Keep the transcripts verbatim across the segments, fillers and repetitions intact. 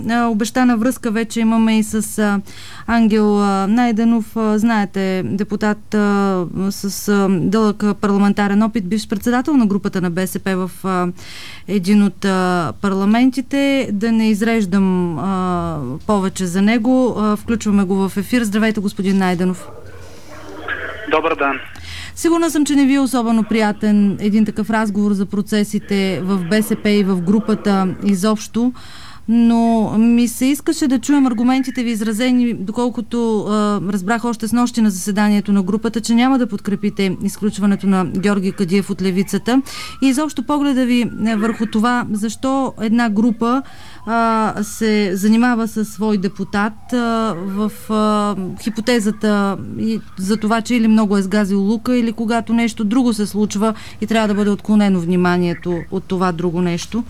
Обещана връзка вече имаме и с а, Ангел а, Найденов. А, знаете, депутат а, с а, дълъг парламентарен опит, бивш председател на групата на БСП в а, един от а, парламентите. Да не изреждам а, повече за него. А, включваме го в ефир. Здравейте, господин Найденов. Добър ден. Сигурна съм, че не ви е особено приятен един такъв разговор за процесите в БСП и в групата изобщо, но ми се искаше да чуем аргументите ви изразени, доколкото а, разбрах още с нощи на заседанието на групата, че няма да подкрепите изключването на Георги Кадиев от левицата. И изобщо погледа ви върху това, защо една група а, се занимава със свой депутат а, в а, хипотезата и за това, че или много е сгазил лука, или когато нещо друго се случва и трябва да бъде отклонено вниманието от това друго нещо.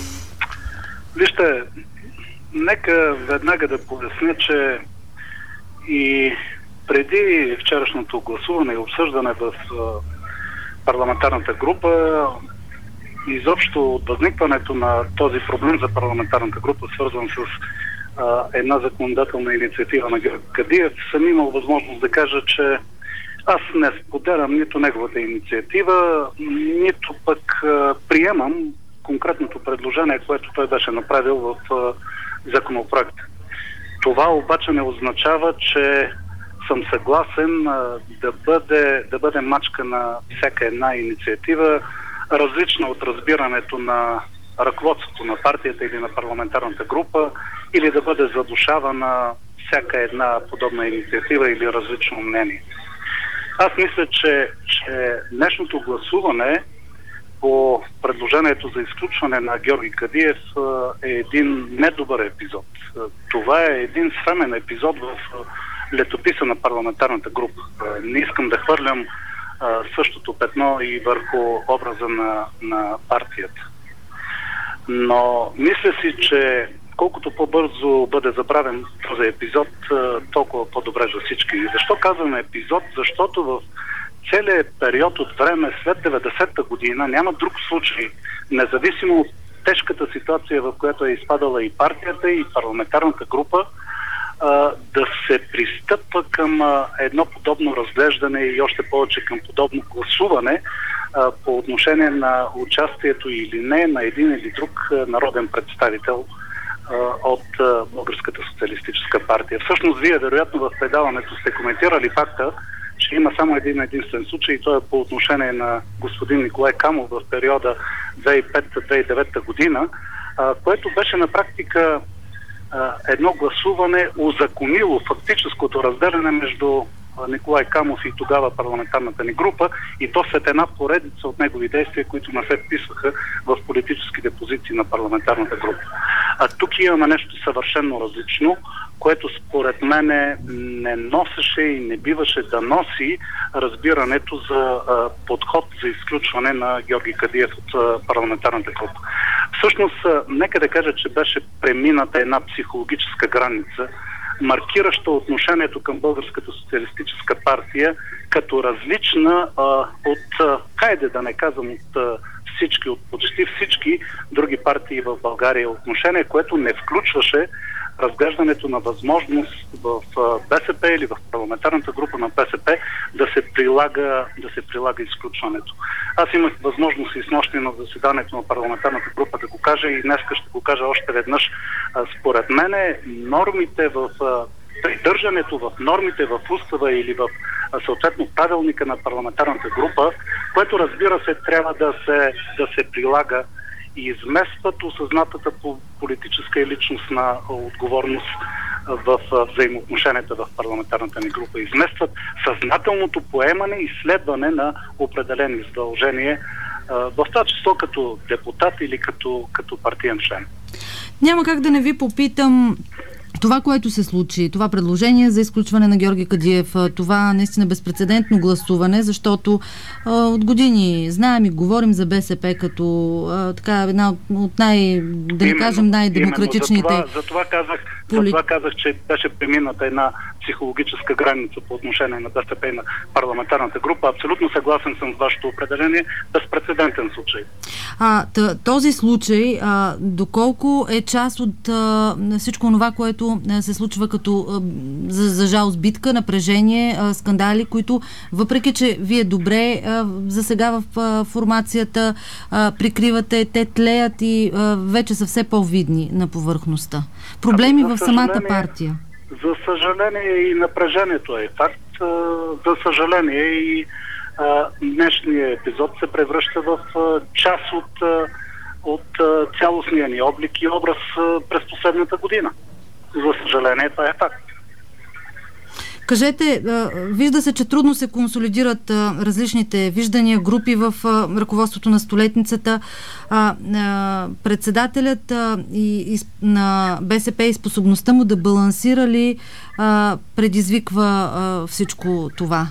Вижте, нека веднага да поясня, че и преди вчерашното гласуване и обсъждане в парламентарната група, изобщо от възникването на този проблем за парламентарната група, свързан с а, една законодателна инициатива на Георги Кадиев, съм имал възможност да кажа, че аз не споделям нито неговата инициатива, нито пък а, приемам конкретното предложение, което той беше направил в а, законопроекта. Това обаче не означава, че съм съгласен а, да бъде, да бъде мачка на всяка една инициатива, различна от разбирането на ръководството на партията или на парламентарната група, или да бъде задушавана всяка една подобна инициатива или различно мнение. Аз мисля, че, че днешното гласуване по предложението за изключване на Георги Кадиев е един недобър епизод. Това е един срамен епизод в летописа на парламентарната група. Не искам да хвърлям същото петно и върху образа на, на партията. Но мисля си, че колкото по-бързо бъде забравен този епизод, толкова по-добре за всички. И защо казвам епизод? Защото в целият период от време след деветдесета година няма друг случай, независимо от тежката ситуация, в която е изпадала и партията, и парламентарната група, да се пристъпва към едно подобно разглеждане и още повече към подобно гласуване по отношение на участието или не на един или друг народен представител от Българската социалистическа партия. Всъщност, вие вероятно в предаването сте коментирали факта, че има само един единствен случай и то е по отношение на господин Николай Камов в периода две хиляди и пета - две хиляди и девета година, което беше на практика едно гласуване узаконило фактическото разделяне между Николай Камов и тогава парламентарната ни група, и то след една поредица от негови действия, които не се вписваха в политическите позиции на парламентарната група. А тук имаме нещо съвършено различно, което според мен не носеше и не биваше да носи разбирането за а, подход за изключване на Георги Кадиев от а, парламентарната група. Всъщност, а, нека да кажа, че беше премината една психологическа граница, маркираща отношението към Българската социалистическа партия като различна а, от, а, хайде да не казвам от а, всички, от почти всички други партии в България, отношение, което не включваше разглеждането на възможност в БСП или в парламентарната група на БСП да се прилага, да се прилага изключването. Аз имах възможност и снощи на заседанието на парламентарната група да го кажа и днес ще го кажа още веднъж. Според мене нормите в придържането в нормите в устава или в съответно правилника на парламентарната група, което разбира се трябва да се, да се прилага и изместват осъзнатата политическа и личностна отговорност в взаимоотношенията в парламентарната ни група. Изместват съзнателното поемане и следване на определени задължения, в това число като депутат или като, като партиен член. Няма как да не ви попитам това, което се случи, това предложение за изключване на Георги Кадиев, това наистина безпрецедентно гласуване, защото а, от години знаем и говорим за БСП като а, така една от, от най, да не кажем най-демократичните. За това, за това казах, поли... за това казах, че беше премината една психологическа граница по отношение на БСП и на парламентарната група. Абсолютно съгласен съм с вашето определение. Безпрецедентен случай. А, този случай, а, доколко е част от а, всичко това, което а, се случва като а, за, за жалост битка, напрежение, а, скандали, които въпреки, че вие добре а, за сега в а, формацията а, прикривате, те тлеят и а, вече са все по-видни на повърхността. Проблеми в самата партия. За съжаление и напрежението е факт. За съжаление и а, днешният епизод се превръща в а, част от, а, от а, цялостния ни облик и образ а, през последната година. За съжаление това е факт. Кажете, вижда се, че трудно се консолидират различните виждания, групи в ръководството на Столетницата. Председателят и на БСП и способността му да балансира ли предизвиква всичко това?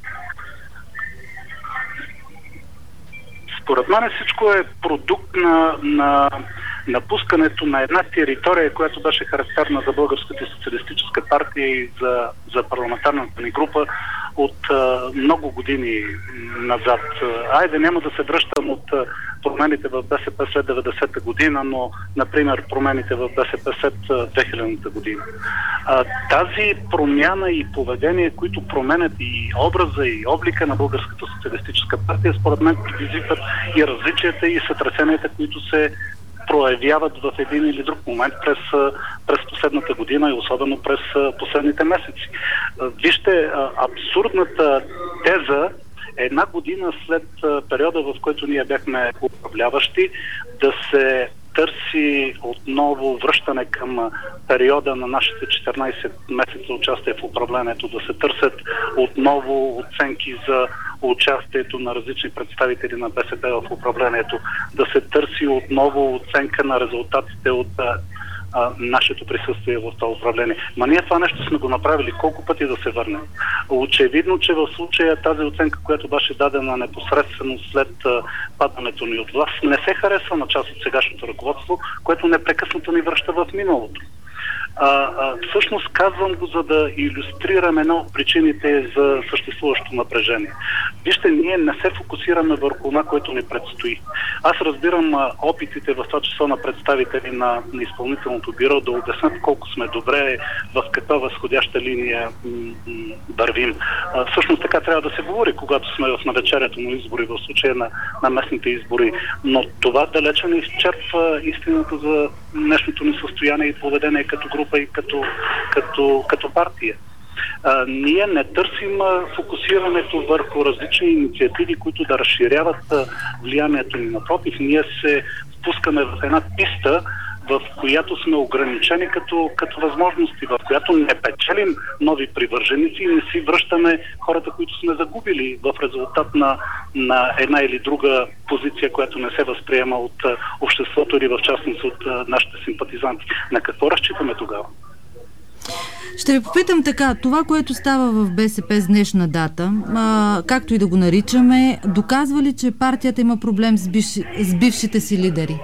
Според мен всичко е продукт на, на напускането на една територия, която беше характерна за Българската социалистическа партия и за, за парламентарната ни група от а, много години назад. Айде, няма да се връщам от а, промените в БСП след деветдесета година, но, например, промените в БСП след две хилядната година. А, тази промяна и поведение, които променят и образа, и облика на Българската социалистическа партия, според мен предизвикват и различията, и сътресенията, които се проявяват в един или друг момент през, през последната година и особено през последните месеци. Вижте, абсурдната теза една година след периода, в който ние бяхме управляващи, да се търси отново връщане към периода на нашите четиринайсет месеца участие в управлението, да се търсят отново оценки за участието на различни представители на БСП в управлението, да се търси отново оценка на резултатите от а, нашето присъствие в това управление. Ма ние това нещо сме го направили. Колко пъти да се върнем? Очевидно, че в случая тази оценка, която беше дадена непосредствено след а, падането ни от власт, не се харесва на част от сегашното ръководство, което непрекъснато ни връща в миналото. А, а, всъщност казвам го, за да илюстрирам една от причините за съществуващото напрежение. Вижте, ние не се фокусираме върху това, което ни предстои. Аз разбирам а, опитите в това число на представители на, на изпълнителното бюро да обяснят колко сме добре, в каква възходяща линия м- м- вървим. А, всъщност така трябва да се говори, когато сме в навечерието на избори, в случая на, на местните избори. Но това далече не изчерпва истината за днешното ни състояние и поведение като група и като, като, като партия. А, ние не търсим а, фокусирането върху различни инициативи, които да разширяват а, влиянието ни. Напротив, ние се впускаме в една писта, в която сме ограничени като, като възможности, в която не печелим нови привърженици и не си връщаме хората, които сме загубили в резултат на, на една или друга позиция, която не се възприема от а, обществото или в частност от а, нашите симпатизанти. На какво разчитаме тогава? Ще ви попитам така, това, което става в БСП с днешна дата, а, както и да го наричаме, доказва ли, че партията има проблем с, бивши, с бившите си лидери?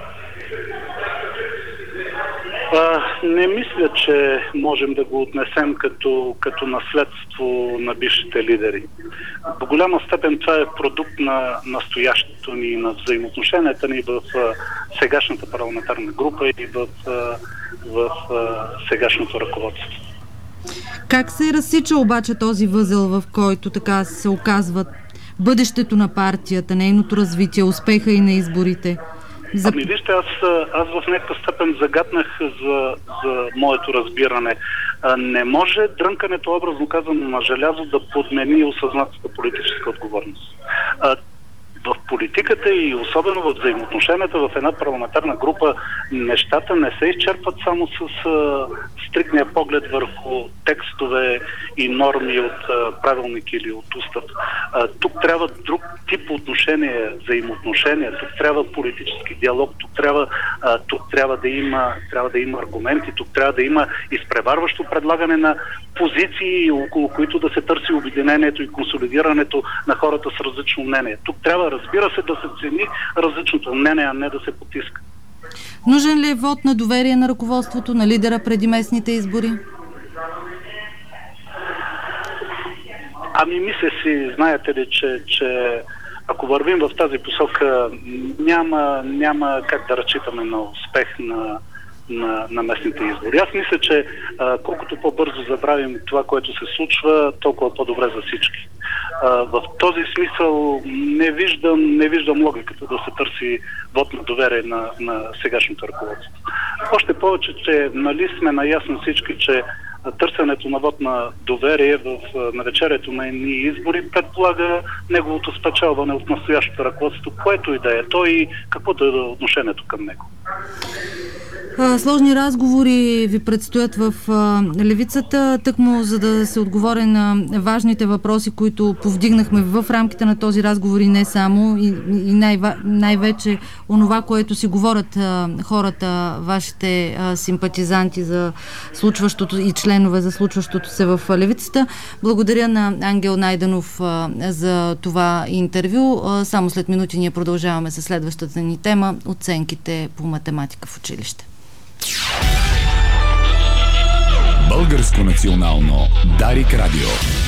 А, не мисля, че можем да го отнесем като, като наследство на бившите лидери. По голяма степен това е продукт на настоящето ни, на взаимоотношенията ни в а, сегашната парламентарна група и в, а, в а, сегашното ръководство. Как се разсича обаче този възел, в който така се оказва бъдещето на партията, нейното развитие, успеха и на изборите? За... Ами вижте, аз, аз в някаква степен загаднах за, за моето разбиране. А, не може дрънкането, образно казано, на желязо да подмени осъзнатата политическа отговорност. А, в политиката и особено в взаимоотношенията в една парламентарна група нещата не се изчерпват само с а, стрикния поглед върху текстове и норми от а, правилник или от устав. А, тук трябва друг тип отношения, взаимоотношения, тук трябва политически диалог, тук трябва, а, тук трябва да има, трябва да има аргументи, тук трябва да има изпреварващо предлагане на позиции, около които да се търси обединението и консолидирането на хората с различно мнение. Тук трябва, разбира се, да се цени различното мнение, а не да се потиска. Нужен ли е вод на доверие на ръководството, на лидера преди местните избори? Ами мисля си, знаете ли, че, че ако вървим в тази посока, няма, няма как да разчитаме на успех на, на, на местните избори. Аз мисля, че а, колкото по-бързо забравим това, което се случва, толкова по-добре за всички. А, в този смисъл не виждам, не виждам логиката да се търси вот на доверие на, на сегашното ръководство. Още повече, че нали сме наясно всички, че търсенето на вот на доверие в навечерието на едни избори предполага неговото спечелване от настоящото ръководство, което и да е то и каквото е отношението към него. Сложни разговори ви предстоят в левицата, тъкмо за да се отговори на важните въпроси, които повдигнахме в рамките на този разговор и не само, и, и най- най-вече онова, което си говорят хората, вашите симпатизанти за случващото и членове за случващото се в левицата. Благодаря на Ангел Найденов за това интервю. Само след минути ние продължаваме с следващата ни тема – оценките по математика в училище. Българско национално Дарик Радио.